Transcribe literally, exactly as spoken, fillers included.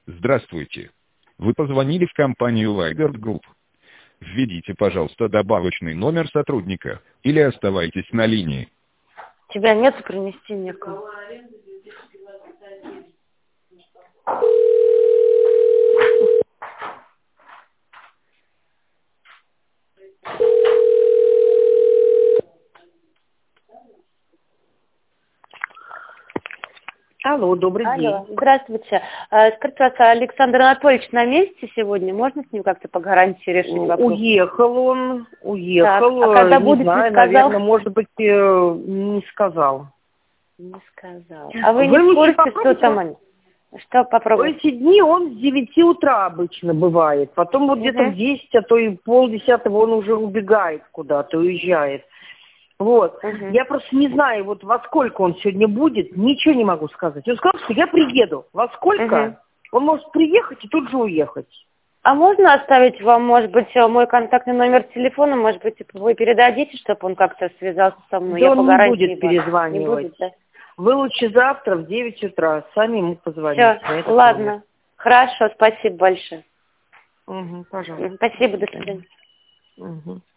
Здравствуйте. Вы позвонили в компанию Liger Group. Введите, пожалуйста, добавочный номер сотрудника или оставайтесь на линии. Тебя нету, принести некому. Алло, добрый Алло, день. здравствуйте. А, Скажите, пожалуйста, Александр Анатольевич на месте сегодня? Можно с ним как-то по гарантии решить вопрос? Уехал он, уехал. Так, а когда не будет, знаю, не сказал? наверное, может быть, э, не сказал. Не сказал. А вы, Вы не в лучше курсе, что там попробуйте. они? Что В попробовать? эти дни он с девяти утра обычно бывает. Потом вот где-то Мгм. в десять, а то и полдесятого он уже убегает куда-то, уезжает. Вот. Мгм. Я просто не знаю, вот во сколько он сегодня будет, ничего не могу сказать. Он сказал, что я приеду. Во сколько? Мгм. Он может приехать и тут же уехать. А можно оставить вам, может быть, мой контактный номер телефона? Может быть, вы передадите, чтобы он как-то связался со мной? Да Я он по не гарантии будет вам- перезванивать. Не будет, да? Вы лучше завтра в девять утра сами ему позвоните. Все, на этот ладно. Хорошо, спасибо большое. номер. Угу, пожалуйста. Спасибо, до свидания. Угу.